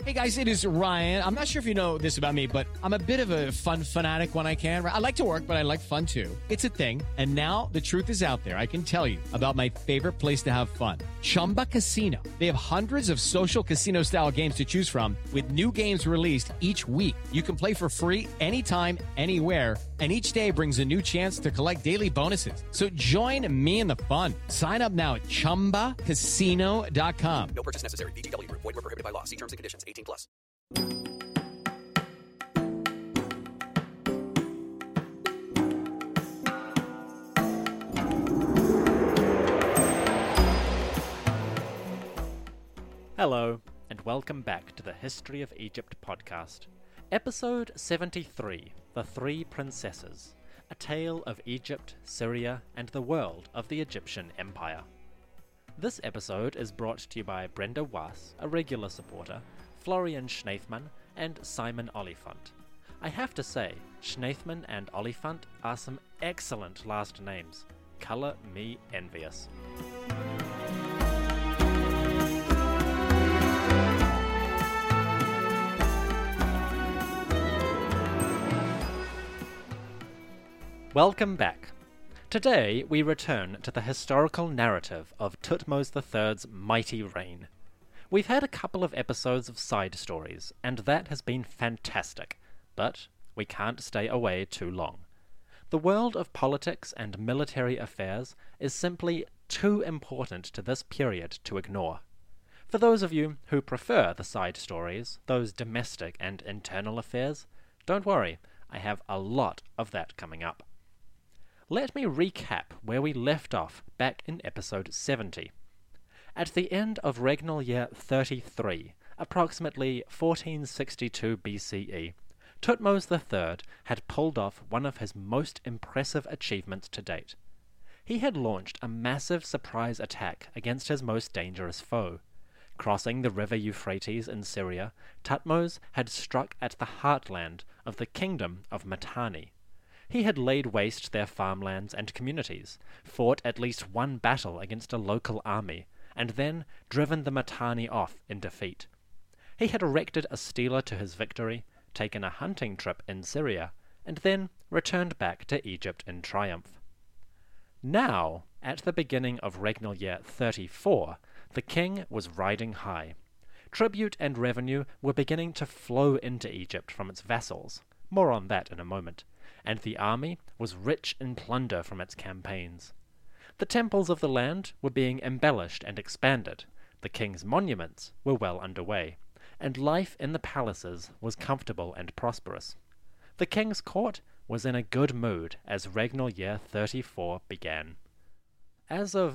Hey guys, it is Ryan. I'm not sure if you know this about me, but I'm a bit of a fun fanatic when I can. I like to work, but I like fun too. It's a thing. And now the truth is out there. I can tell you about my favorite place to have fun. Chumba Casino. They have hundreds of social casino style games to choose from with new games released each week. You can play for free anytime, anywhere. And each day brings a new chance to collect daily bonuses. So join me in the fun. Sign up now at ChumbaCasino.com. No purchase necessary. VGW Group. Void where prohibited by law. See terms and conditions. 18+. Hello, and welcome back to the History of Egypt podcast. Episode 73, The Three Princesses, a tale of Egypt, Syria, and the world of the Egyptian Empire. This episode is brought to you by Brenda Was, a regular supporter, Florian Schneithmann, and Simon Oliphant. I have to say, Schneithmann and Oliphant are some excellent last names. Colour me envious. Welcome back. Today we return to the historical narrative of Thutmose III's mighty reign. We've had a couple of episodes of side stories, and that has been fantastic, but we can't stay away too long. The world of politics and military affairs is simply too important to this period to ignore. For those of you who prefer the side stories, those domestic and internal affairs, don't worry, I have a lot of that coming up. Let me recap where we left off back in episode 70. At the end of regnal year 33, approximately 1462 BCE, Thutmose III had pulled off one of his most impressive achievements to date. He had launched a massive surprise attack against his most dangerous foe. Crossing the river Euphrates in Syria, Thutmose had struck at the heartland of the kingdom of Mitanni. He had laid waste their farmlands and communities, fought at least one battle against a local army, and then driven the Mitanni off in defeat. He had erected a stela to his victory, taken a hunting trip in Syria, and then returned back to Egypt in triumph. Now, at the beginning of regnal year 34, the king was riding high. Tribute and revenue were beginning to flow into Egypt from its vassals, more on that in a moment, and the army was rich in plunder from its campaigns. The temples of the land were being embellished and expanded, the king's monuments were well underway, and life in the palaces was comfortable and prosperous. The king's court was in a good mood as regnal year 34 began. As of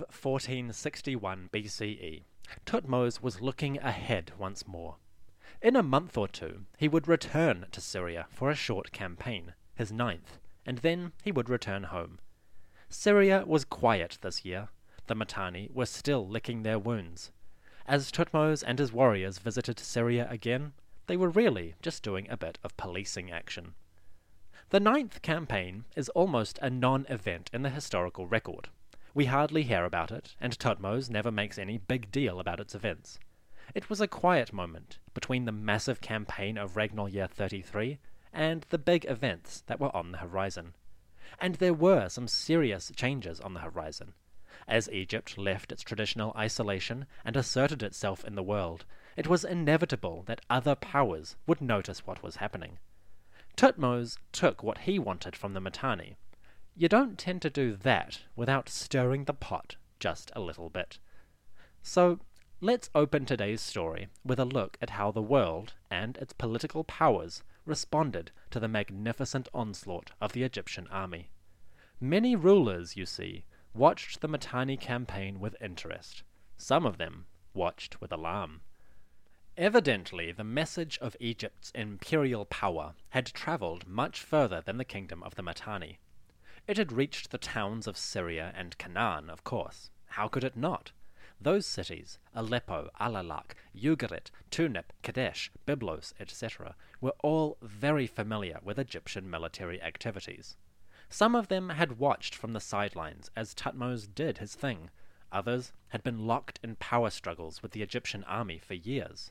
1461 BCE, Thutmose was looking ahead once more. In a month or two, he would return to Syria for a short campaign, his 9th, and then he would return home. Syria was quiet this year. The Mitanni were still licking their wounds. As Thutmose and his warriors visited Syria again, they were really just doing a bit of policing action. The 9th campaign is almost a non-event in the historical record. We hardly hear about it, and Thutmose never makes any big deal about its events. It was a quiet moment between the massive campaign of regnal year 33 and the big events that were on the horizon. And there were some serious changes on the horizon. As Egypt left its traditional isolation and asserted itself in the world, it was inevitable that other powers would notice what was happening. Thutmose took what he wanted from the Mitanni. You don't tend to do that without stirring the pot just a little bit. So, let's open today's story with a look at how the world and its political powers responded to the magnificent onslaught of the Egyptian army. Many rulers, you see, watched the Mitanni campaign with interest. Some of them watched with alarm. Evidently, the message of Egypt's imperial power had travelled much further than the kingdom of the Mitanni. It had reached the towns of Syria and Canaan, of course. How could it not? Those cities, Aleppo, Alalak, Ugarit, Tunip, Kadesh, Byblos, etc., were all very familiar with Egyptian military activities. Some of them had watched from the sidelines as Thutmose did his thing. Others had been locked in power struggles with the Egyptian army for years.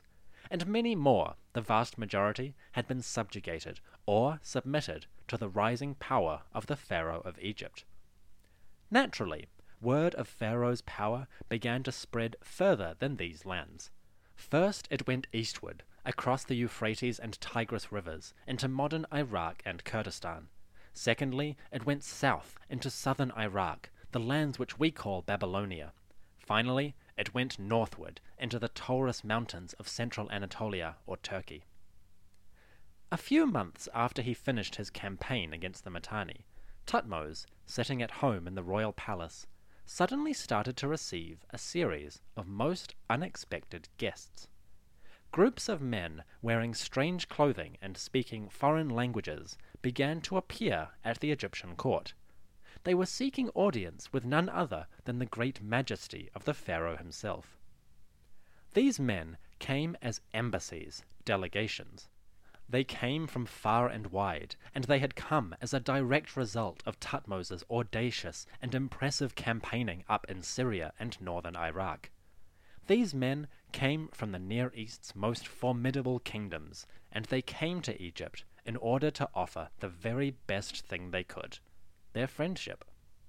and many more, the vast majority, had been subjugated or submitted to the rising power of the Pharaoh of Egypt. Naturally, word of Pharaoh's power began to spread further than these lands. First it went eastward, across the Euphrates and Tigris rivers, into modern Iraq and Kurdistan. Secondly, it went south into southern Iraq, the lands which we call Babylonia. Finally, it went northward into the Taurus Mountains of central Anatolia or Turkey. A few months after he finished his campaign against the Mitanni, Thutmose, sitting at home in the royal palace, suddenly started to receive a series of most unexpected guests. Groups of men wearing strange clothing and speaking foreign languages began to appear at the Egyptian court. They were seeking audience with none other than the great majesty of the pharaoh himself. These men came as embassies, delegations. They came from far and wide, and they had come as a direct result of Thutmose's audacious and impressive campaigning up in Syria and northern Iraq. These men came from the Near East's most formidable kingdoms, and they came to Egypt in order to offer the very best thing they could, their friendship.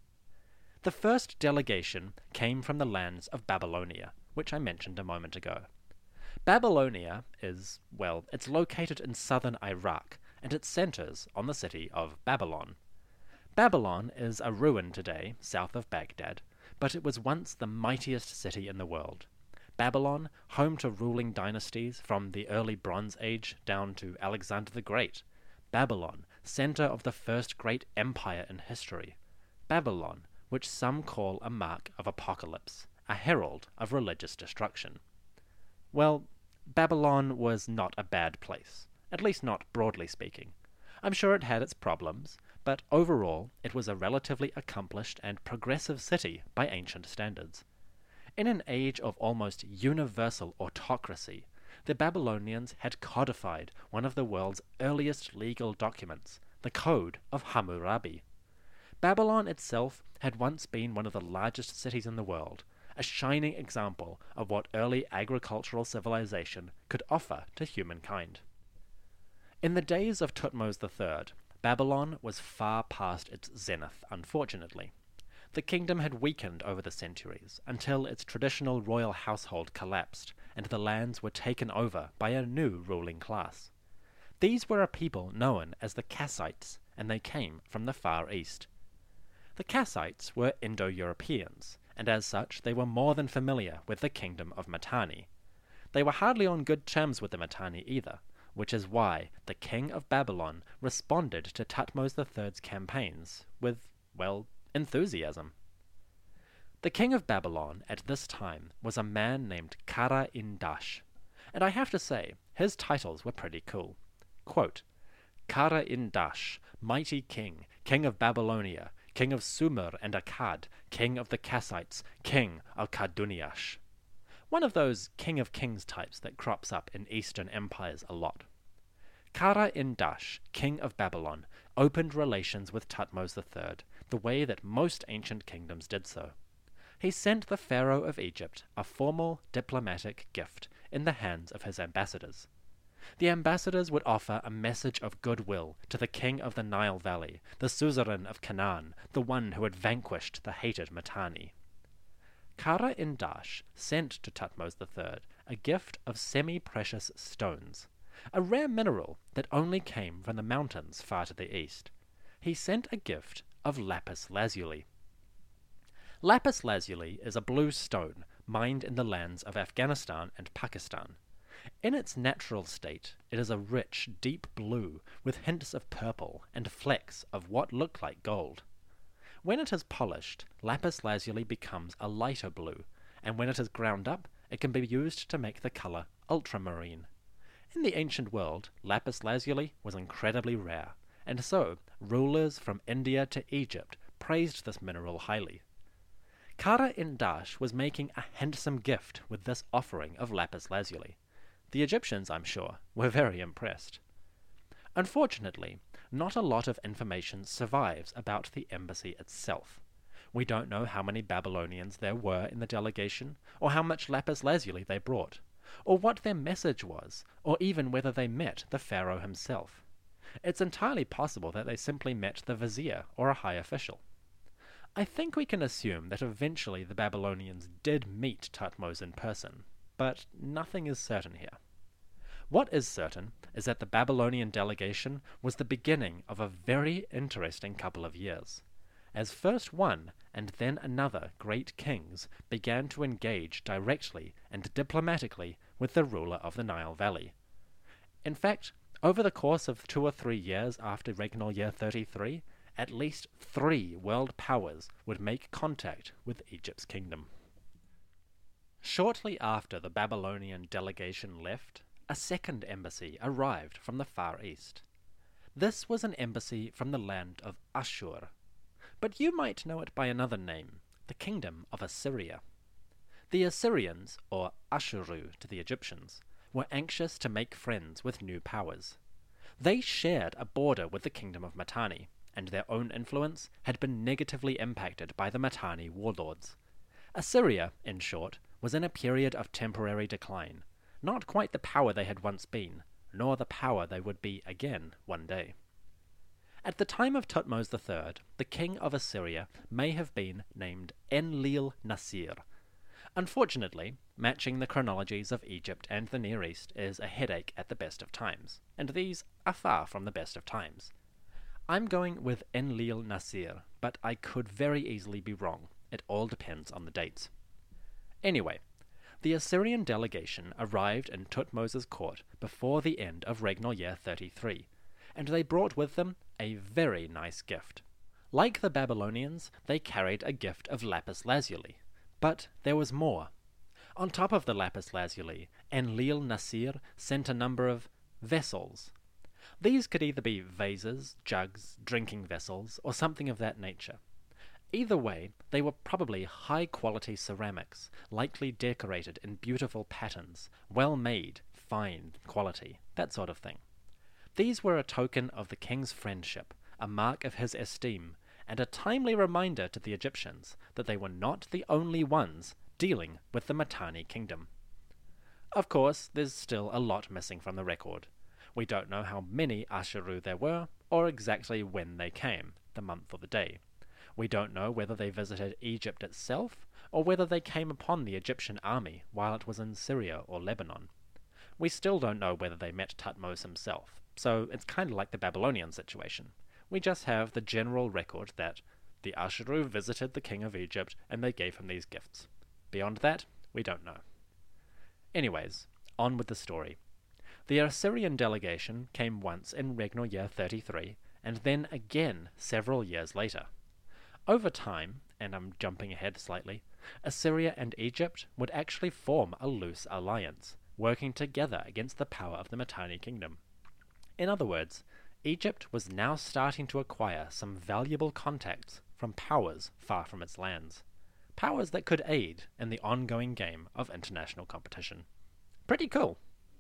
The first delegation came from the lands of Babylonia, which I mentioned a moment ago. Babylonia is, well, it's located in southern Iraq, and it centers on the city of Babylon. Babylon is a ruin today, south of Baghdad, but it was once the mightiest city in the world. Babylon, home to ruling dynasties from the early Bronze Age down to Alexander the Great. Babylon, center of the first great empire in history. Babylon, which some call a mark of apocalypse, a herald of religious destruction. Well, Babylon was not a bad place, at least not broadly speaking. I'm sure it had its problems, but overall it was a relatively accomplished and progressive city by ancient standards. In an age of almost universal autocracy, the Babylonians had codified one of the world's earliest legal documents, the Code of Hammurabi. Babylon itself had once been one of the largest cities in the world, a shining example of what early agricultural civilization could offer to humankind. In the days of Thutmose III, Babylon was far past its zenith, unfortunately. The kingdom had weakened over the centuries until its traditional royal household collapsed and the lands were taken over by a new ruling class. These were a people known as the Kassites, and they came from the Far East. The Kassites were Indo-Europeans, and as such they were more than familiar with the kingdom of Mitanni. They were hardly on good terms with the Mitanni either, which is why the king of Babylon responded to Thutmose III's campaigns with, well, enthusiasm. The king of Babylon at this time was a man named Kara-Indash, and I have to say, his titles were pretty cool. Quote, Kara-Indash, mighty king, king of Babylonia, king of Sumer and Akkad, king of the Kassites, king of Kaduniash. One of those king of kings types that crops up in Eastern empires a lot. Kara-Indash, king of Babylon, opened relations with Thutmose III, the way that most ancient kingdoms did so. He sent the pharaoh of Egypt a formal diplomatic gift in the hands of his ambassadors. The ambassadors would offer a message of goodwill to the king of the Nile Valley, the suzerain of Canaan, the one who had vanquished the hated Mitanni. Kara-Indash sent to Thutmose III a gift of semi-precious stones, a rare mineral that only came from the mountains far to the east. He sent a gift of lapis lazuli. Lapis lazuli is a blue stone mined in the lands of Afghanistan and Pakistan. In its natural state, it is a rich, deep blue with hints of purple and flecks of what look like gold. When it is polished, lapis lazuli becomes a lighter blue, and when it is ground up, it can be used to make the color ultramarine. In the ancient world, lapis lazuli was incredibly rare, and so rulers from India to Egypt praised this mineral highly. Kara-Indash was making a handsome gift with this offering of lapis lazuli. The Egyptians, I'm sure, were very impressed. Unfortunately, not a lot of information survives about the embassy itself. We don't know how many Babylonians there were in the delegation, or how much lapis lazuli they brought. or what their message was, or even whether they met the pharaoh himself. It's entirely possible that they simply met the vizier or a high official. I think we can assume that eventually the Babylonians did meet Thutmose in person, but nothing is certain here. What is certain is that the Babylonian delegation was the beginning of a very interesting couple of years, as first one and then another great kings began to engage directly and diplomatically with the ruler of the Nile Valley. In fact, over the course of 2 or 3 years after regnal year 33, at least 3 world powers would make contact with Egypt's kingdom. Shortly after the Babylonian delegation left, a second embassy arrived from the Far East. This was an embassy from the land of Ashur, but you might know it by another name, the Kingdom of Assyria. The Assyrians, or Ashuru to the Egyptians, were anxious to make friends with new powers. They shared a border with the Kingdom of Mitanni, and their own influence had been negatively impacted by the Mitanni warlords. Assyria, in short, was in a period of temporary decline, not quite the power they had once been, nor the power they would be again one day. At the time of Thutmose III, the king of Assyria may have been named Enlil-Nasir. Unfortunately, matching the chronologies of Egypt and the Near East is a headache at the best of times, and these are far from the best of times. I'm going with Enlil-Nasir, but I could very easily be wrong. It all depends on the dates. Anyway, the Assyrian delegation arrived in Thutmose's court before the end of regnal year 33, and they brought with them a very nice gift. Like the Babylonians, they carried a gift of lapis lazuli, but there was more. On top of the lapis lazuli, Enlil-Nasir sent a number of vessels. These could either be vases, jugs, drinking vessels, or something of that nature. Either way, they were probably high-quality ceramics, likely decorated in beautiful patterns, well-made, fine quality, that sort of thing. These were a token of the king's friendship, a mark of his esteem, and a timely reminder to the Egyptians that they were not the only ones dealing with the Mitanni kingdom. Of course, there's still a lot missing from the record. We don't know how many Ashuru there were, or exactly when they came, the month or the day. We don't know whether they visited Egypt itself, or whether they came upon the Egyptian army while it was in Syria or Lebanon. We still don't know whether they met Thutmose himself, so it's kind of like the Babylonian situation. We just have the general record that the Ashuru visited the king of Egypt and they gave him these gifts. Beyond that, we don't know. Anyways, on with the story. The Assyrian delegation came once in regnal year 33, and then again several years later. Over time, and I'm jumping ahead slightly, Assyria and Egypt would actually form a loose alliance, working together against the power of the Mitanni kingdom. In other words, Egypt was now starting to acquire some valuable contacts from powers far from its lands. Powers that could aid in the ongoing game of international competition. Pretty cool.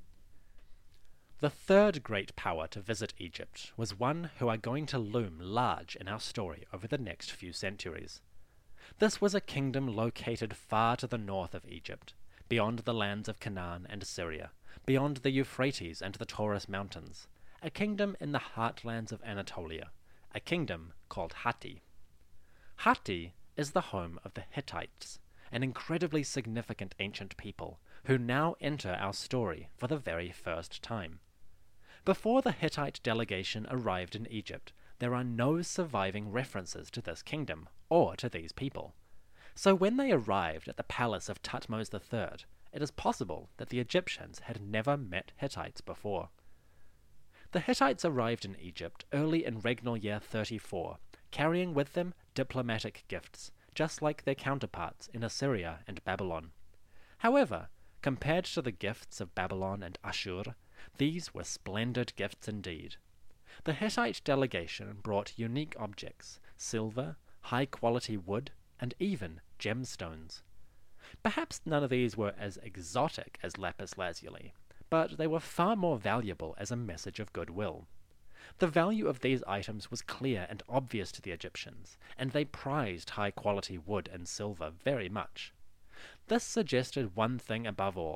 The third great power to visit Egypt was one who are going to loom large in our story over the next few centuries. This was a kingdom located far to the north of Egypt, beyond the lands of Canaan and Syria, beyond the Euphrates and the Taurus Mountains, a kingdom in the heartlands of Anatolia, a kingdom called Hatti. Hatti is the home of the Hittites, an incredibly significant ancient people who now enter our story for the very first time. Before the Hittite delegation arrived in Egypt, there are no surviving references to this kingdom or to these people. So when they arrived at the palace of Thutmose III, it is possible that the Egyptians had never met Hittites before. The Hittites arrived in Egypt early in regnal year 34, carrying with them diplomatic gifts, just like their counterparts in Assyria and Babylon. However, compared to the gifts of Babylon and Ashur, these were splendid gifts indeed. The Hittite delegation brought unique objects, silver, high-quality wood, and even gemstones. Perhaps none of these were as exotic as lapis lazuli, but they were far more valuable as a message of goodwill. The value of these items was clear and obvious to the Egyptians, and they prized high-quality wood and silver very much. This suggested one thing above all.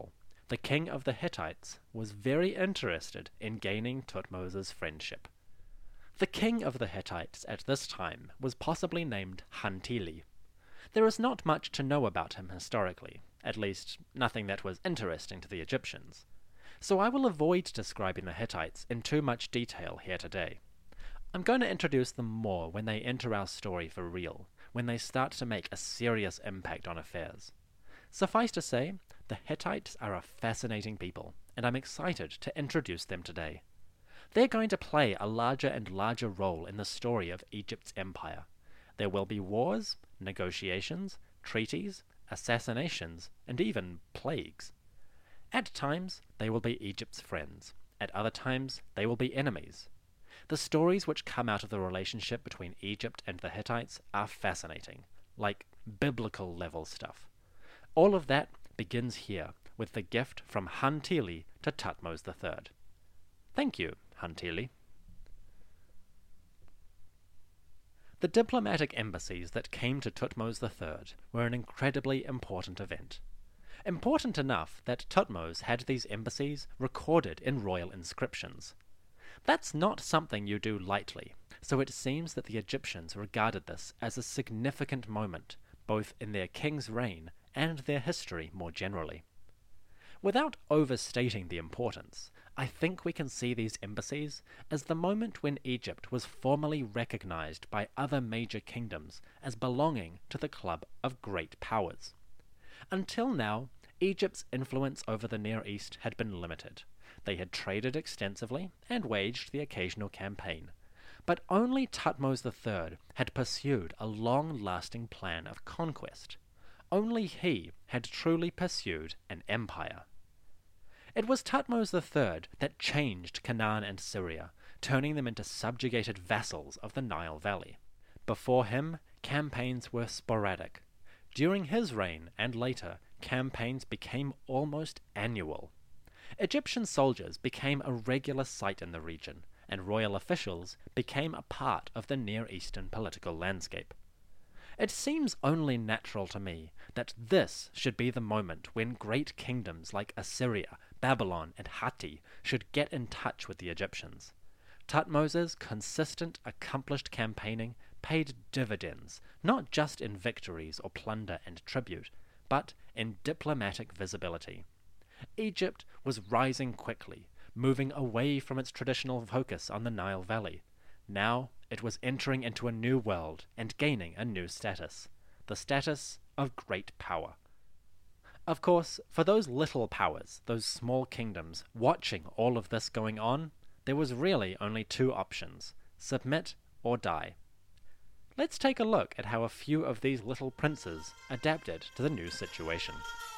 the king of the Hittites was very interested in gaining Thutmose's friendship. The king of the Hittites at this time was possibly named Hantili. There is not much to know about him historically, at least nothing that was interesting to the Egyptians. So I will avoid describing the Hittites in too much detail here today. I'm going to introduce them more when they enter our story for real, when they start to make a serious impact on affairs. Suffice to say, the Hittites are a fascinating people, and I'm excited to introduce them today. They're going to play a larger and larger role in the story of Egypt's empire. There will be wars, negotiations, treaties, assassinations, and even plagues. At times, they will be Egypt's friends. At other times, they will be enemies. The stories which come out of the relationship between Egypt and the Hittites are fascinating, like biblical level stuff. All of that begins here with the gift from Hantili to Thutmose III. Thank you, Hantili. The diplomatic embassies that came to Thutmose III were an incredibly important event. Important enough that Thutmose had these embassies recorded in royal inscriptions. That's not something you do lightly, so it seems that the Egyptians regarded this as a significant moment, both in their king's reign and their history more generally. Without overstating the importance, I think we can see these embassies as the moment when Egypt was formally recognized by other major kingdoms as belonging to the club of great powers. Until now, Egypt's influence over the Near East had been limited. They had traded extensively and waged the occasional campaign. But only Thutmose III had pursued a long-lasting plan of conquest. Only he had truly pursued an empire. It was Thutmose III that changed Canaan and Syria, turning them into subjugated vassals of the Nile Valley. Before him, campaigns were sporadic. During his reign and later, campaigns became almost annual. Egyptian soldiers became a regular sight in the region, and royal officials became a part of the Near Eastern political landscape. It seems only natural to me that this should be the moment when great kingdoms like Assyria, Babylon, and Hatti should get in touch with the Egyptians. Thutmose's consistent, accomplished campaigning paid dividends, not just in victories or plunder and tribute, but in diplomatic visibility. Egypt was rising quickly, moving away from its traditional focus on the Nile Valley. Now it was entering into a new world and gaining a new status, the status of great power. Of course, for those little powers, those small kingdoms, watching all of this going on, there was really only two options: submit or die. Let's take a look at how a few of these little princes adapted to the new situation.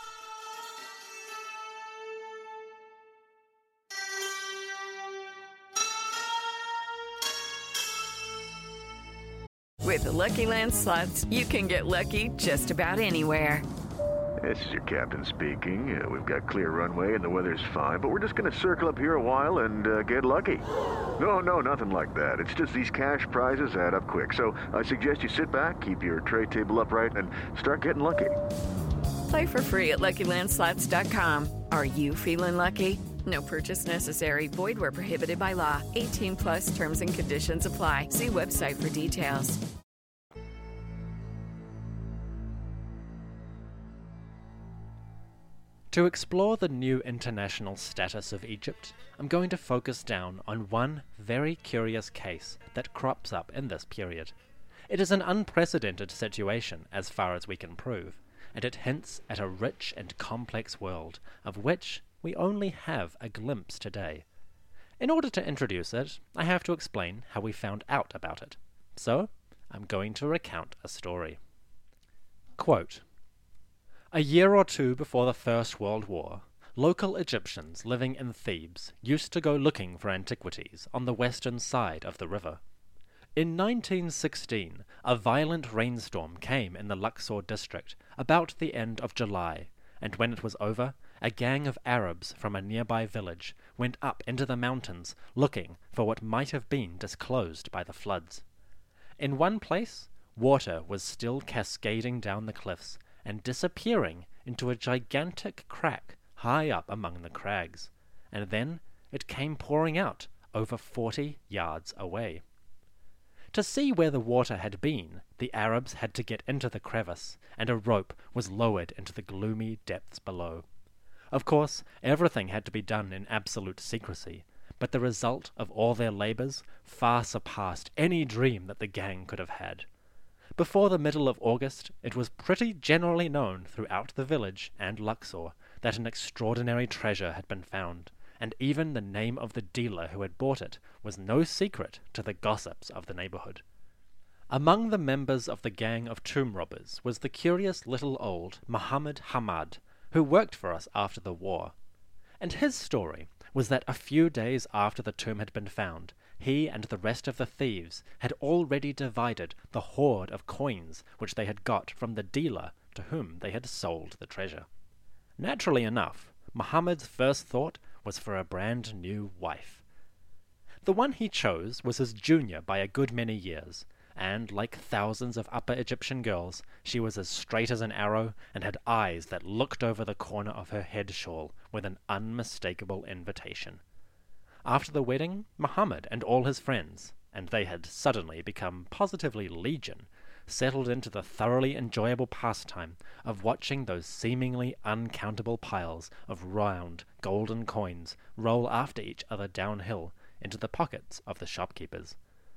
With the Lucky Land Slots, you can get lucky just about anywhere. This is your captain speaking. We've got clear runway and the weather's fine, but we're just going to circle up here a while and get lucky. No, nothing like that. It's just these cash prizes add up quick. So I suggest you sit back, keep your tray table upright, and start getting lucky. Play for free at LuckyLandSlots.com. Are you feeling lucky? No purchase necessary. Void where prohibited by law. 18 plus terms and conditions apply. See website for details. To explore the new international status of Egypt, I'm going to focus down on one very curious case that crops up in this period. It is an unprecedented situation as far as we can prove, and it hints at a rich and complex world of which we only have a glimpse today. In order to introduce it, I have to explain how we found out about it. So, I'm going to recount a story. Quote, "A year or two before the First World War, local Egyptians living in Thebes used to go looking for antiquities on the western side of the river. In 1916, a violent rainstorm came in the Luxor district about the end of July, and when it was over, a gang of Arabs from a nearby village went up into the mountains looking for what might have been disclosed by the floods. In one place, water was still cascading down the cliffs and disappearing into a gigantic crack high up among the crags, and then it came pouring out over 40 yards away. To see where the water had been, the Arabs had to get into the crevice, and a rope was lowered into the gloomy depths below. Of course, everything had to be done in absolute secrecy, but the result of all their labors far surpassed any dream that the gang could have had. Before the middle of August, it was pretty generally known throughout the village and Luxor that an extraordinary treasure had been found, and even the name of the dealer who had bought it was no secret to the gossips of the neighborhood. Among the members of the gang of tomb robbers was the curious little old Muhammad Hamad, who worked for us after the war. And his story was that a few days after the tomb had been found, he and the rest of the thieves had already divided the hoard of coins which they had got from the dealer to whom they had sold the treasure. Naturally enough, Muhammad's first thought was for a brand new wife. The one he chose was his junior by a good many years, and, like thousands of Upper Egyptian girls, she was as straight as an arrow and had eyes that looked over the corner of her head shawl with an unmistakable invitation. After the wedding, Muhammad and all his friends, and they had suddenly become positively legion, settled into the thoroughly enjoyable pastime of watching those seemingly uncountable piles of round, golden coins roll after each other downhill into the pockets of the shopkeepers.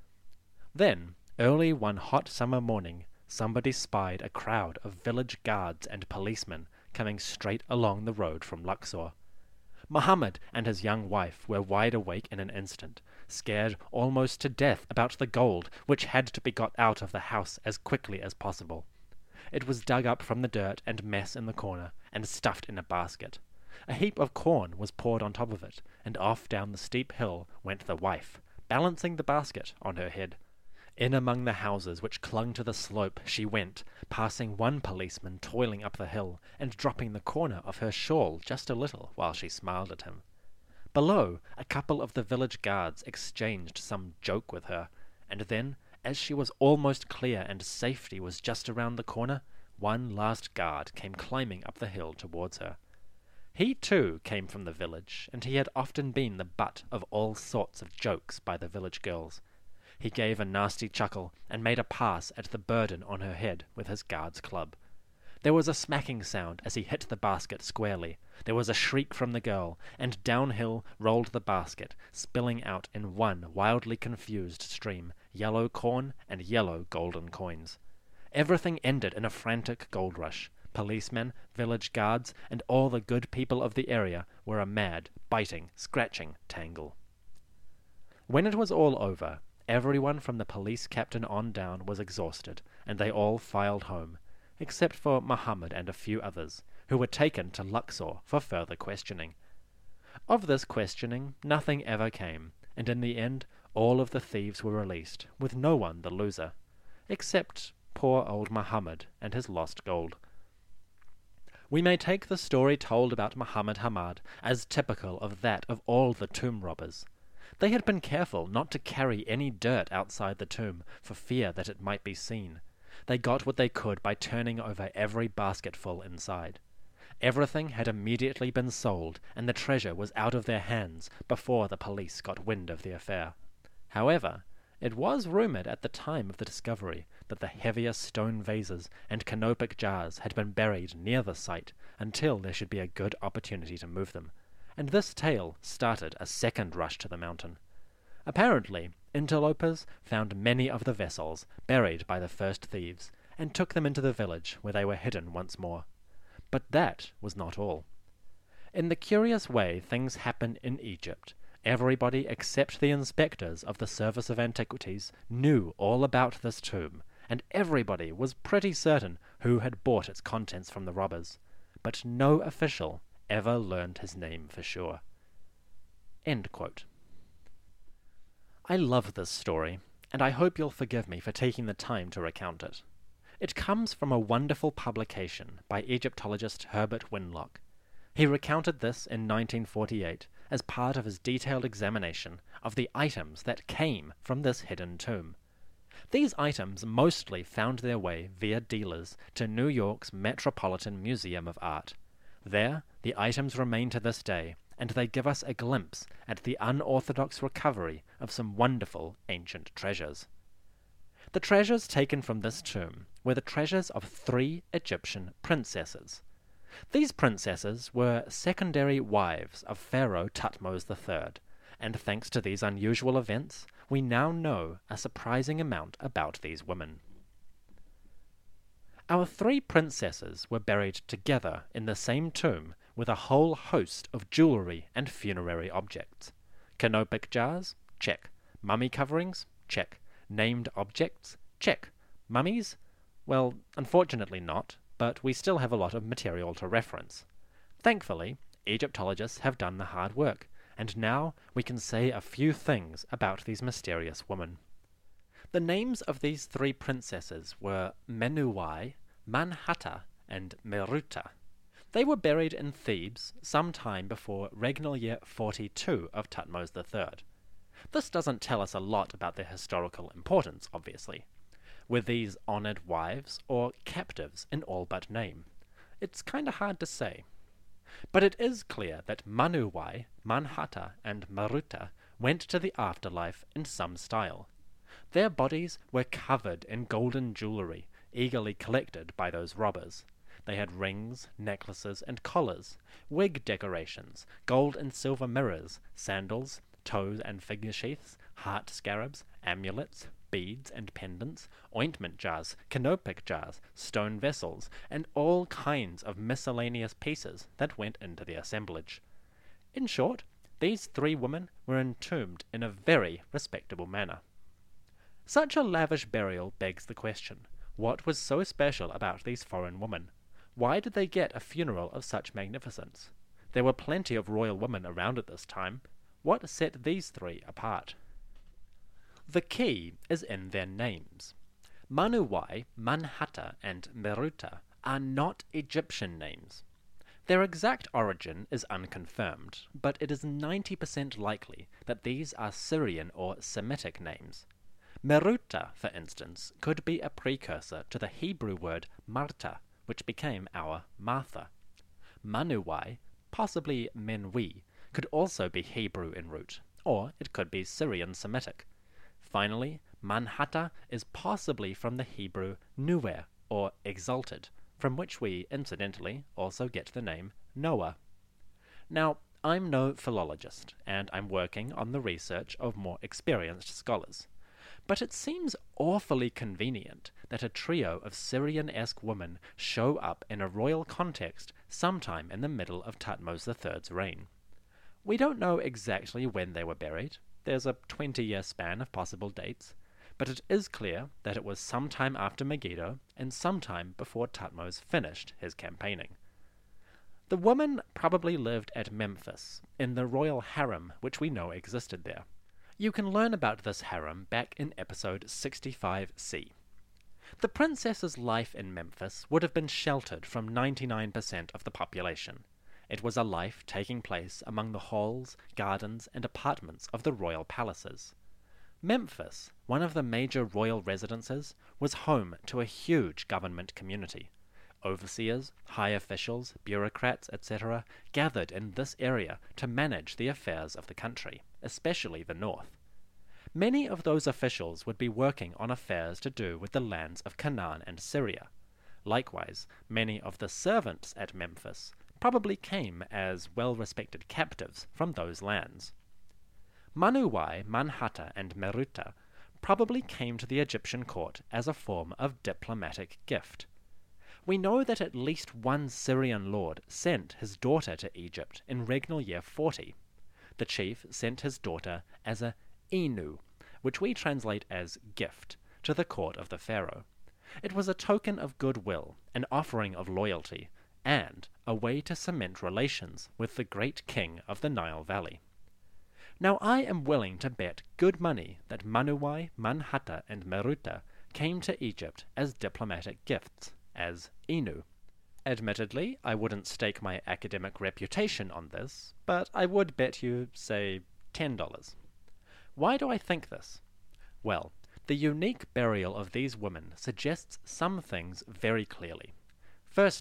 Then, early one hot summer morning, somebody spied a crowd of village guards and policemen coming straight along the road from Luxor. Muhammad and his young wife were wide awake in an instant, scared almost to death about the gold which had to be got out of the house as quickly as possible. It was dug up from the dirt and mess in the corner and stuffed in a basket. A heap of corn was poured on top of it, and off down the steep hill went the wife, balancing the basket on her head. In among the houses which clung to the slope she went, passing one policeman toiling up the hill, and dropping the corner of her shawl just a little while she smiled at him. Below, a couple of the village guards exchanged some joke with her, and then, as she was almost clear and safety was just around the corner, one last guard came climbing up the hill towards her. He too came from the village, and he had often been the butt of all sorts of jokes by the village girls. He gave a nasty chuckle and made a pass at the burden on her head with his guard's club. There was a smacking sound as he hit the basket squarely. There was a shriek from the girl, and downhill rolled the basket, spilling out in one wildly confused stream, yellow corn and yellow golden coins. Everything ended in a frantic gold rush. Policemen, village guards, and all the good people of the area were a mad, biting, scratching tangle. When it was all over, everyone from the police captain on down was exhausted, and they all filed home, except for Muhammad and a few others, who were taken to Luxor for further questioning. Of this questioning nothing ever came, and in the end all of the thieves were released, with no one the loser, except poor old Muhammad and his lost gold. We may take the story told about Muhammad Hamad as typical of that of all the tomb robbers. They had been careful not to carry any dirt outside the tomb for fear that it might be seen. They got what they could by turning over every basketful inside. Everything had immediately been sold, and the treasure was out of their hands before the police got wind of the affair. However, it was rumored at the time of the discovery that the heavier stone vases and canopic jars had been buried near the site until there should be a good opportunity to move them, and this tale started a second rush to the mountain. Apparently, interlopers found many of the vessels buried by the first thieves, and took them into the village where they were hidden once more. But that was not all. In the curious way things happen in Egypt, everybody except the inspectors of the Service of Antiquities knew all about this tomb, and everybody was pretty certain who had bought its contents from the robbers, but no official ever learned his name for sure. End quote. I love this story, and I hope you'll forgive me for taking the time to recount it. It comes from a wonderful publication by Egyptologist Herbert Winlock. He recounted this in 1948 as part of his detailed examination of the items that came from this hidden tomb. These items mostly found their way via dealers to New York's Metropolitan Museum of Art. There, the items remain to this day, and they give us a glimpse at the unorthodox recovery of some wonderful ancient treasures. The treasures taken from this tomb were the treasures of 3 Egyptian princesses. These princesses were secondary wives of Pharaoh Thutmose III, and thanks to these unusual events, we now know a surprising amount about these women. Our 3 princesses were buried together in the same tomb with a whole host of jewellery and funerary objects. Canopic jars? Check. Mummy coverings? Check. Named objects? Check. Mummies? Well, unfortunately not, but we still have a lot of material to reference. Thankfully, Egyptologists have done the hard work, and now we can say a few things about these mysterious women. The names of these 3 princesses were Menuai, Manhatta, and Meruta. They were buried in Thebes sometime before regnal year 42 of Thutmose III. This doesn't tell us a lot about their historical importance, obviously. Were these honoured wives or captives in all but name? It's kinda hard to say. But it is clear that Manuai, Manhatta, and Meruta went to the afterlife in some style. Their bodies were covered in golden jewellery, eagerly collected by those robbers. They had rings, necklaces, and collars, wig decorations, gold and silver mirrors, sandals, toe and figure sheaths, heart scarabs, amulets, beads and pendants, ointment jars, canopic jars, stone vessels, and all kinds of miscellaneous pieces that went into the assemblage. In short, these 3 women were entombed in a very respectable manner. Such a lavish burial begs the question, what was so special about these foreign women? Why did they get a funeral of such magnificence? There were plenty of royal women around at this time. What set these 3 apart? The key is in their names. Manuai, Manhatta, and Meruta are not Egyptian names. Their exact origin is unconfirmed, but it is 90% likely that these are Syrian or Semitic names. Meruta, for instance, could be a precursor to the Hebrew word Marta, which became our Martha. Manuai, possibly Menui, could also be Hebrew in root, or it could be Syrian Semitic. Finally, Manhatta is possibly from the Hebrew Nuer, or exalted, from which we, incidentally, also get the name Noah. Now, I'm no philologist, and I'm working on the research of more experienced scholars. But it seems awfully convenient that a trio of Syrian-esque women show up in a royal context sometime in the middle of Thutmose III's reign. We don't know exactly when they were buried. There's a 20-year span of possible dates, but it is clear that it was sometime after Megiddo and sometime before Thutmose finished his campaigning. The women probably lived at Memphis, in the royal harem which we know existed there. You can learn about this harem back in episode 65C. The princess's life in Memphis would have been sheltered from 99% of the population. It was a life taking place among the halls, gardens, and apartments of the royal palaces. Memphis, one of the major royal residences, was home to a huge government community. Overseers, high officials, bureaucrats, etc. gathered in this area to manage the affairs of the country, especially the north. Many of those officials would be working on affairs to do with the lands of Canaan and Syria. Likewise, many of the servants at Memphis probably came as well-respected captives from those lands. Manuai, Manhatta, and Meruta probably came to the Egyptian court as a form of diplomatic gift. We know that at least one Syrian lord sent his daughter to Egypt in regnal year 40. The chief sent his daughter as a inu, which we translate as gift, to the court of the pharaoh. It was a token of goodwill, an offering of loyalty, and a way to cement relations with the great king of the Nile Valley. Now I am willing to bet good money that Manuai, Manhatta, and Meruta came to Egypt as diplomatic gifts, as inu. Admittedly, I wouldn't stake my academic reputation on this, but I would bet you, say, $10. Why do I think this? Well, the unique burial of these women suggests some things very clearly. Firstly,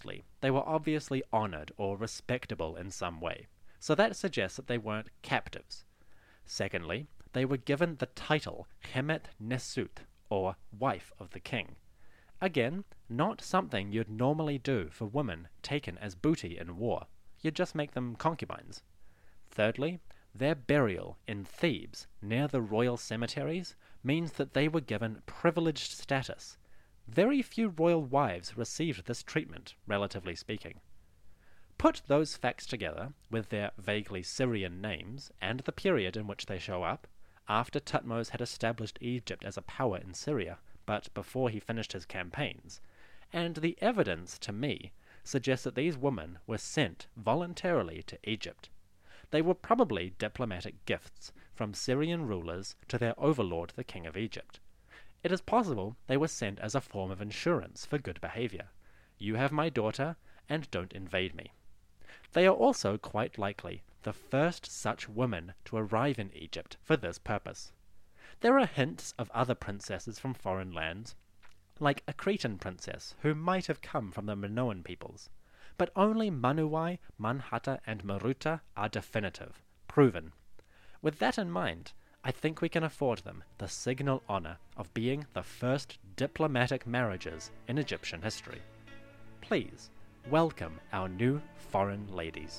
they were obviously honored or respectable in some way, so that suggests that they weren't captives. Secondly, they were given the title Hemet Nesut, or wife of the king. Again, not something you'd normally do for women taken as booty in war. You'd just make them concubines. Thirdly, their burial in Thebes, near the royal cemeteries, means that they were given privileged status. Very few royal wives received this treatment, relatively speaking. Put those facts together with their vaguely Syrian names and the period in which they show up, after Thutmose had established Egypt as a power in Syria, but before he finished his campaigns, and the evidence, to me, suggests that these women were sent voluntarily to Egypt. They were probably diplomatic gifts from Syrian rulers to their overlord, the king of Egypt. It is possible they were sent as a form of insurance for good behavior. You have my daughter, and don't invade me. They are also quite likely the first such women to arrive in Egypt for this purpose. There are hints of other princesses from foreign lands, like a Cretan princess who might have come from the Minoan peoples, but only Manuai, Manhata, and Maruta are definitive, proven. With that in mind, I think we can afford them the signal honor of being the first diplomatic marriages in Egyptian history. Please, welcome our new foreign ladies.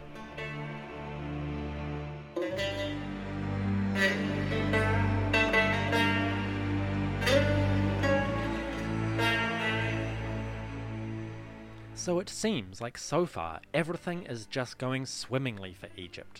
So it seems like so far everything is just going swimmingly for Egypt.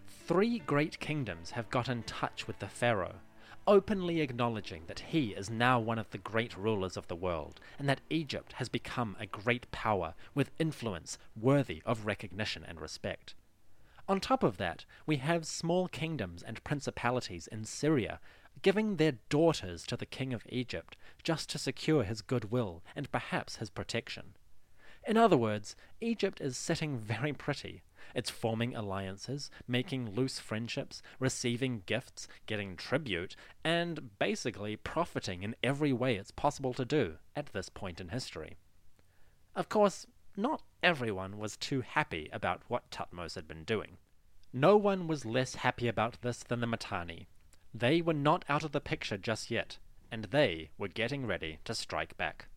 3 great kingdoms have got in touch with the pharaoh, openly acknowledging that he is now one of the great rulers of the world, and that Egypt has become a great power with influence worthy of recognition and respect. On top of that, we have small kingdoms and principalities in Syria giving their daughters to the king of Egypt just to secure his goodwill and perhaps his protection. In other words, Egypt is sitting very pretty. It's forming alliances, making loose friendships, receiving gifts, getting tribute, and basically profiting in every way it's possible to do at this point in history. Of course, not everyone was too happy about what Thutmose had been doing. No one was less happy about this than the Mitanni. They were not out of the picture just yet, and they were getting ready to strike back.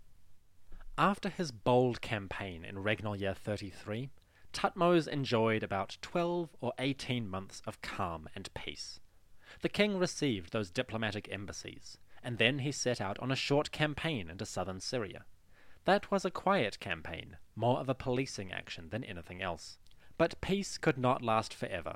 After his bold campaign in regnal year 33, Thutmose enjoyed about 12 or 18 months of calm and peace. The king received those diplomatic embassies, and then he set out on a short campaign into southern Syria. That was a quiet campaign, more of a policing action than anything else. But peace could not last forever.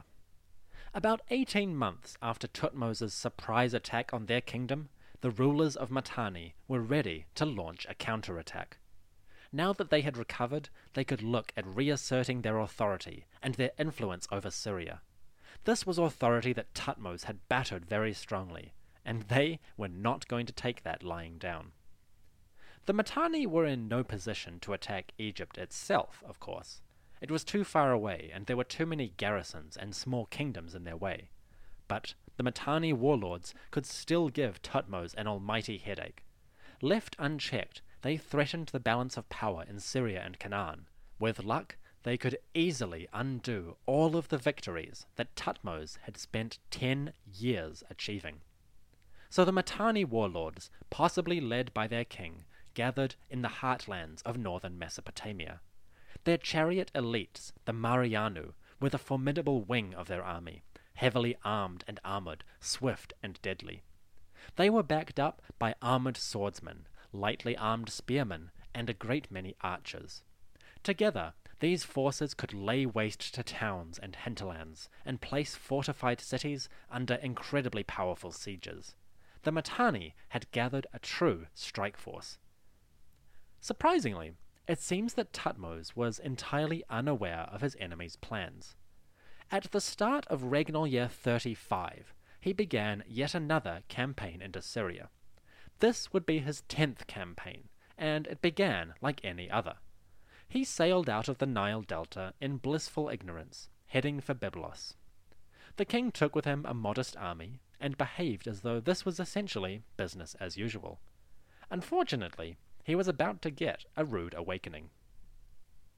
About 18 months after Thutmose's surprise attack on their kingdom, the rulers of Mitanni were ready to launch a counterattack. Now that they had recovered, they could look at reasserting their authority and their influence over Syria. This was authority that Thutmose had battered very strongly, and they were not going to take that lying down. The Mitanni were in no position to attack Egypt itself, of course. It was too far away, and there were too many garrisons and small kingdoms in their way. But the Mitanni warlords could still give Thutmose an almighty headache. Left unchecked, they threatened the balance of power in Syria and Canaan. With luck, they could easily undo all of the victories that Thutmose had spent 10 years achieving. So the Mitanni warlords, possibly led by their king, gathered in the heartlands of northern Mesopotamia. Their chariot elites, the Marianu, were the formidable wing of their army, heavily armed and armored, swift and deadly. They were backed up by armored swordsmen, lightly armed spearmen, and a great many archers. Together, these forces could lay waste to towns and hinterlands, and place fortified cities under incredibly powerful sieges. The Mitanni had gathered a true strike force. Surprisingly, it seems that Thutmose was entirely unaware of his enemy's plans. At the start of regnal year 35, he began yet another campaign into Syria. This would be his 10th campaign, and it began like any other. He sailed out of the Nile Delta in blissful ignorance, heading for Byblos. The king took with him a modest army, and behaved as though this was essentially business as usual. Unfortunately, he was about to get a rude awakening.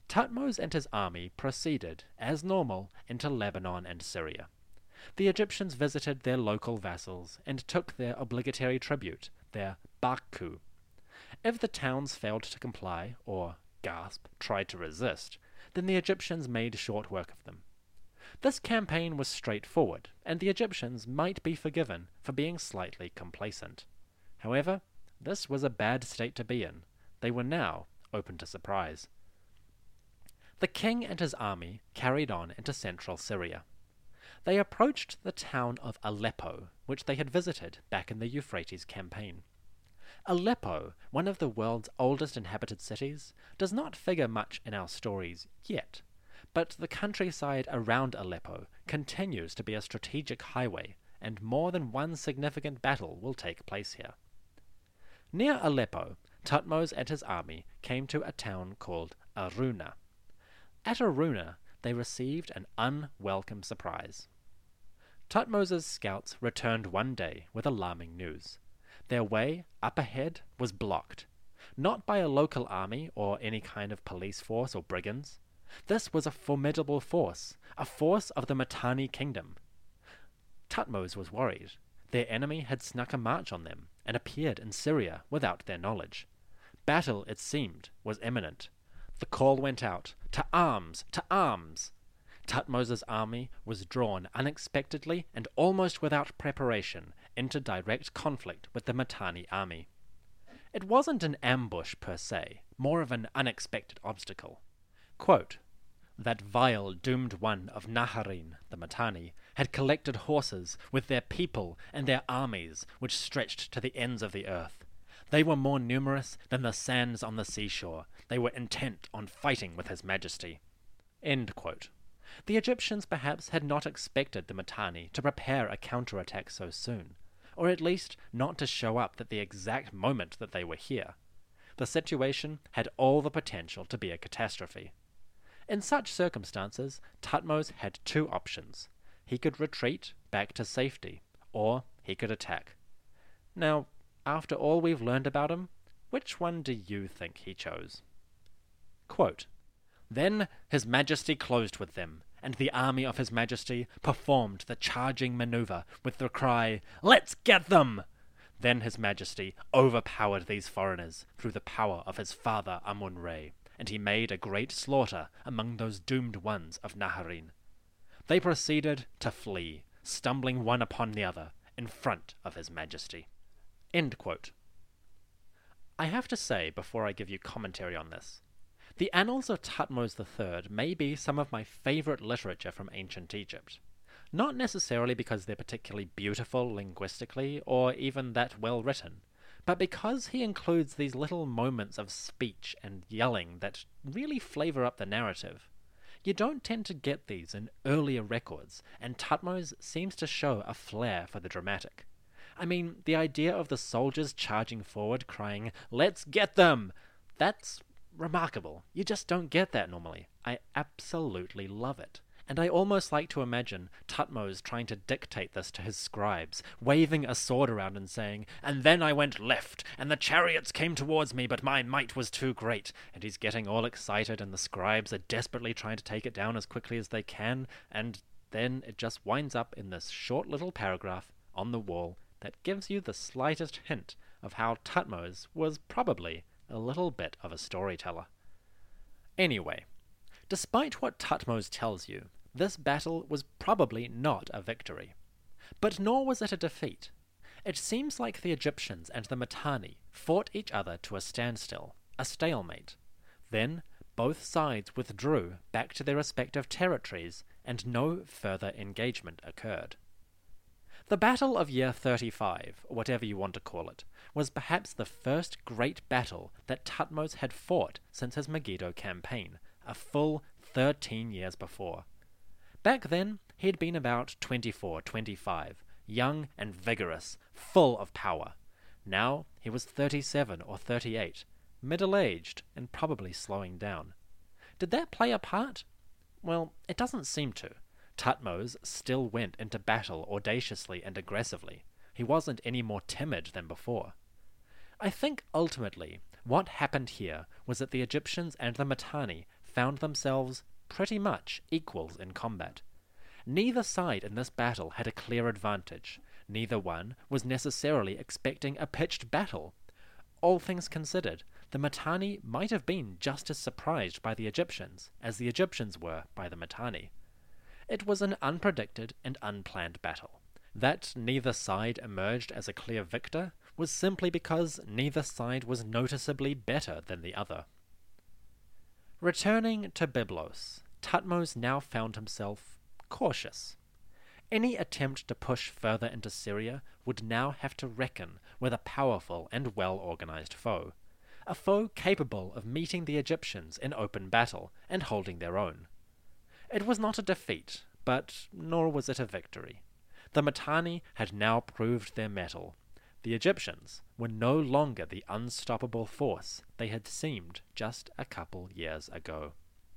Thutmose and his army proceeded, as normal, into Lebanon and Syria. The Egyptians visited their local vassals and took their obligatory tribute, their Baku. If the towns failed to comply, or, gasp, tried to resist, then the Egyptians made short work of them. This campaign was straightforward, and the Egyptians might be forgiven for being slightly complacent. However, this was a bad state to be in. They were now open to surprise. The king and his army carried on into central Syria. They approached the town of Aleppo, which they had visited back in the Euphrates campaign. Aleppo, one of the world's oldest inhabited cities, does not figure much in our stories yet, but the countryside around Aleppo continues to be a strategic highway, and more than one significant battle will take place here. Near Aleppo, Thutmose and his army came to a town called Aruna. At Aruna, they received an unwelcome surprise. Thutmose's scouts returned one day with alarming news. Their way up ahead was blocked, not by a local army or any kind of police force or brigands. This was a formidable force, a force of the Mitanni kingdom. Thutmose was worried. Their enemy had snuck a march on them and appeared in Syria without their knowledge. Battle, it seemed, was imminent. The call went out, "To arms! To arms!" Thutmose's army was drawn unexpectedly and almost without preparation into direct conflict with the Mitanni army. It wasn't an ambush per se, more of an unexpected obstacle. Quote, "That vile doomed one of Naharin, the Mitanni, had collected horses with their people and their armies which stretched to the ends of the earth. They were more numerous than the sands on the seashore. They were intent on fighting with his majesty." End quote. The Egyptians perhaps had not expected the Mitanni to prepare a counterattack so soon, or at least not to show up at the exact moment that they were here. The situation had all the potential to be a catastrophe. In such circumstances, Thutmose had two options. He could retreat back to safety, or he could attack. Now, after all we've learned about him, which one do you think he chose? Quote, "Then his majesty closed with them, and the army of his majesty performed the charging maneuver with the cry, 'Let's get them!' Then his majesty overpowered these foreigners through the power of his father Amun-Re, and he made a great slaughter among those doomed ones of Naharin. They proceeded to flee, stumbling one upon the other, in front of his majesty." End quote. I have to say, before I give you commentary on this, the Annals of Thutmose III may be some of my favorite literature from ancient Egypt. Not necessarily because they're particularly beautiful linguistically, or even that well written, but because he includes these little moments of speech and yelling that really flavor up the narrative. You don't tend to get these in earlier records, and Thutmose seems to show a flair for the dramatic. I mean, the idea of the soldiers charging forward crying, "Let's get them!" That's remarkable. You just don't get that normally. I absolutely love it. And I almost like to imagine Thutmose trying to dictate this to his scribes, waving a sword around and saying, "And then I went left, and the chariots came towards me, but my might was too great." And he's getting all excited, and the scribes are desperately trying to take it down as quickly as they can, and then it just winds up in this short little paragraph on the wall that gives you the slightest hint of how Thutmose was probably a little bit of a storyteller. Anyway, despite what Thutmose tells you, this battle was probably not a victory. But nor was it a defeat. It seems like the Egyptians and the Mitanni fought each other to a standstill, a stalemate. Then both sides withdrew back to their respective territories, and no further engagement occurred. The Battle of Year 35, or whatever you want to call it, was perhaps the first great battle that Thutmose had fought since his Megiddo campaign, a full 13 years before. Back then, he had been about 24, 25, young and vigorous, full of power. Now he was 37 or 38, middle-aged and probably slowing down. Did that play a part? Well, it doesn't seem to. Thutmose still went into battle audaciously and aggressively. He wasn't any more timid than before. I think ultimately what happened here was that the Egyptians and the Mitanni found themselves pretty much equals in combat. Neither side in this battle had a clear advantage. Neither one was necessarily expecting a pitched battle. All things considered, the Mitanni might have been just as surprised by the Egyptians as the Egyptians were by the Mitanni. It was an unpredicted and unplanned battle. That neither side emerged as a clear victor was simply because neither side was noticeably better than the other. Returning to Byblos, Thutmose now found himself cautious. Any attempt to push further into Syria would now have to reckon with a powerful and well-organized foe, a foe capable of meeting the Egyptians in open battle and holding their own. It was not a defeat, but nor was it a victory. The Mitanni had now proved their mettle. The Egyptians were no longer the unstoppable force they had seemed just a couple years ago.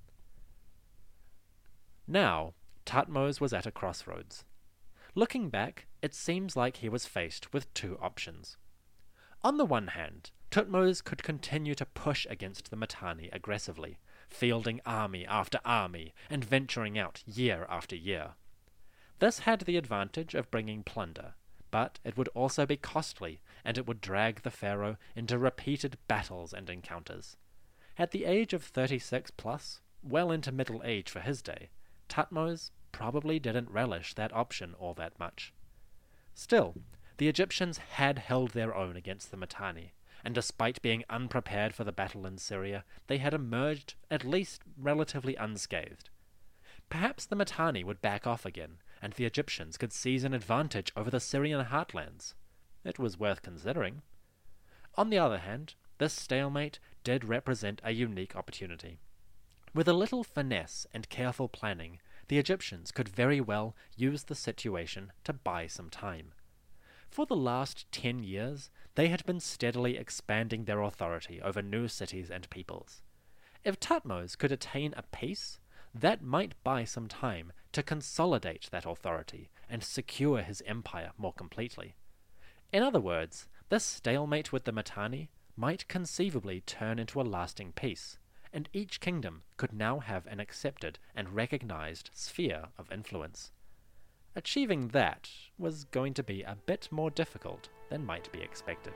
Now, Thutmose was at a crossroads. Looking back, it seems like he was faced with two options. On the one hand, Thutmose could continue to push against the Mitanni aggressively, fielding army after army and venturing out year after year. This had the advantage of bringing plunder, but it would also be costly, and it would drag the pharaoh into repeated battles and encounters. At the age of 36 plus, well into middle age for his day, Thutmose probably didn't relish that option all that much. Still, the Egyptians had held their own against the Mitanni, and despite being unprepared for the battle in Syria, they had emerged at least relatively unscathed. Perhaps the Mitanni would back off again, and the Egyptians could seize an advantage over the Syrian heartlands. It was worth considering. On the other hand, this stalemate did represent a unique opportunity. With a little finesse and careful planning, the Egyptians could very well use the situation to buy some time. For the last 10 years, they had been steadily expanding their authority over new cities and peoples. If Thutmose could attain a peace, that might buy some time to consolidate that authority and secure his empire more completely. In other words, this stalemate with the Mitanni might conceivably turn into a lasting peace, and each kingdom could now have an accepted and recognized sphere of influence. Achieving that was going to be a bit more difficult than might be expected.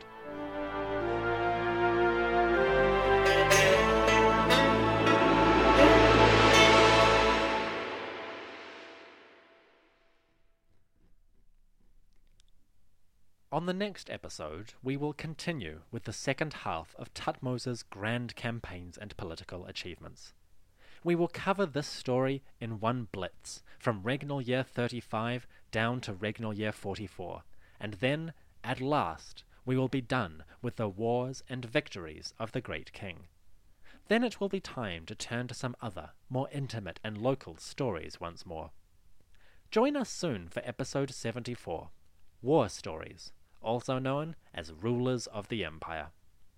On the next episode, we will continue with the second half of Thutmose's grand campaigns and political achievements. We will cover this story in one blitz, from regnal year 35 down to regnal year 44, and then, at last, we will be done with the wars and victories of the great king. Then it will be time to turn to some other, more intimate and local stories once more. Join us soon for episode 74, War Stories, also known as Rulers of the Empire.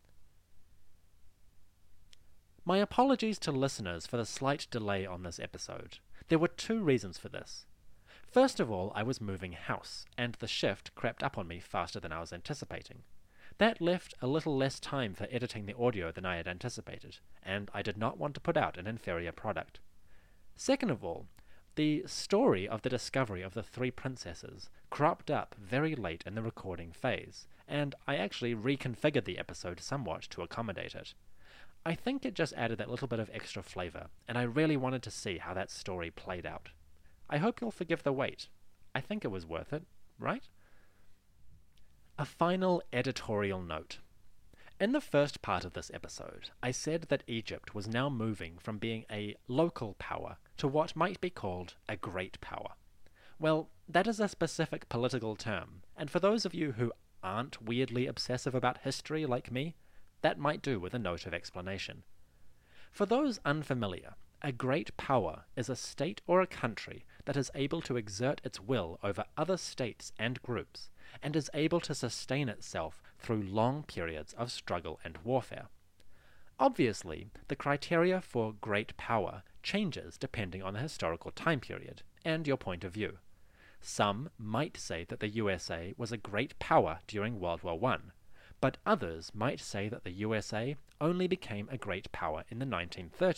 My apologies to listeners for the slight delay on this episode. There were two reasons for this. First of all, I was moving house, and the shift crept up on me faster than I was anticipating. That left a little less time for editing the audio than I had anticipated, and I did not want to put out an inferior product. Second of all, the story of the discovery of the three princesses cropped up very late in the recording phase, and I actually reconfigured the episode somewhat to accommodate it. I think it just added that little bit of extra flavor, and I really wanted to see how that story played out. I hope you'll forgive the wait. I think it was worth it, right? A final editorial note. In the first part of this episode, I said that Egypt was now moving from being a local power to what might be called a great power. Well, that is a specific political term, and for those of you who aren't weirdly obsessive about history like me, that might do with a note of explanation. For those unfamiliar, a great power is a state or a country that is able to exert its will over other states and groups, and is able to sustain itself through long periods of struggle and warfare. Obviously, the criteria for great power changes depending on the historical time period and your point of view. Some might say that the USA was a great power during World War I, but others might say that the USA only became a great power in the 1930s,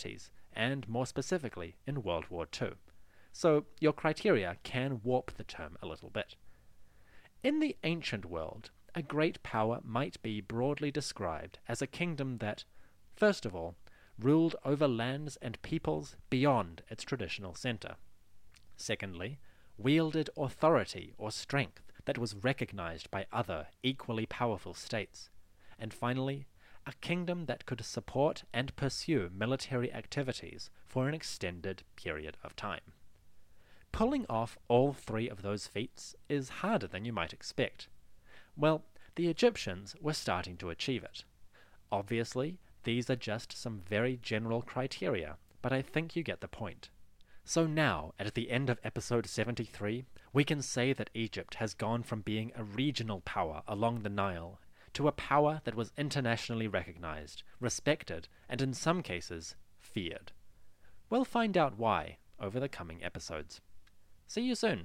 and more specifically in World War II. So your criteria can warp the term a little bit. In the ancient world, a great power might be broadly described as a kingdom that, first of all, ruled over lands and peoples beyond its traditional center. Secondly, wielded authority or strength that was recognized by other equally powerful states. And finally, a kingdom that could support and pursue military activities for an extended period of time. Pulling off all three of those feats is harder than you might expect. Well, the Egyptians were starting to achieve it. Obviously, these are just some very general criteria, but I think you get the point. So now, at the end of episode 73, we can say that Egypt has gone from being a regional power along the Nile to a power that was internationally recognized, respected, and in some cases, feared. We'll find out why over the coming episodes. See you soon.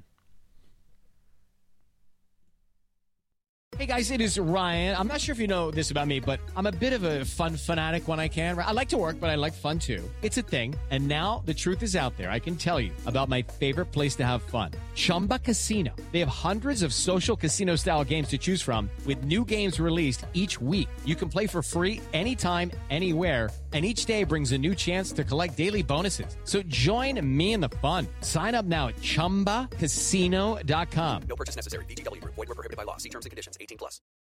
Hey guys, it is Ryan. I'm not sure if you know this about me, but I'm a bit of a fun fanatic when I can. I like to work, but I like fun too. It's a thing. And now the truth is out there. I can tell you about my favorite place to have fun. Chumba Casino. They have hundreds of social casino style games to choose from with new games released each week. You can play for free anytime, anywhere. And each day brings a new chance to collect daily bonuses. So join me in the fun. Sign up now at ChumbaCasino.com. No purchase necessary. VGW Group. Void where prohibited by law. See terms and conditions. 18+.